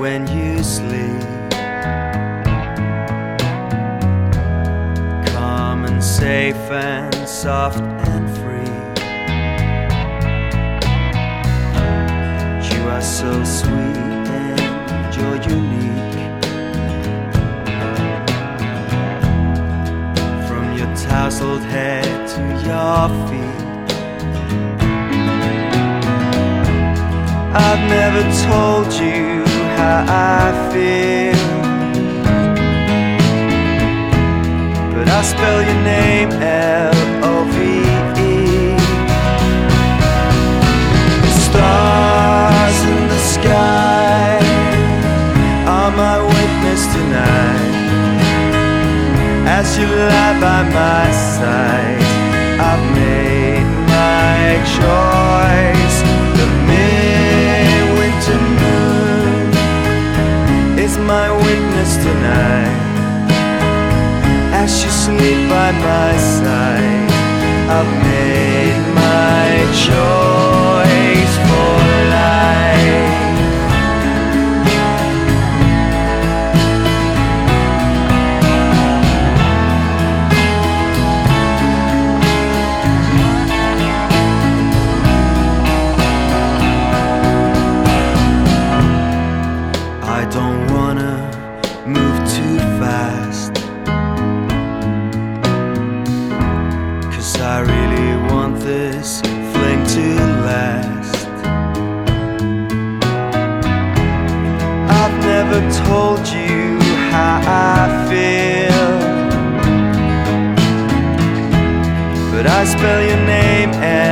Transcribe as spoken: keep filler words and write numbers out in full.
when you sleep. Calm and safe and soft and free. You are so sweet and you're unique. From your tousled head to your feet, I've never told you how I feel, but I spell your name L O V E. The stars in the sky are my witness tonight. As you lie by my side, I've made my choice. The midwinter moon is my witness tonight. As you sleep by my side, I've made my choice for life. I don't wanna move too fast, 'cause I really want this fling to last. I've never told you how I feel, but I spell your name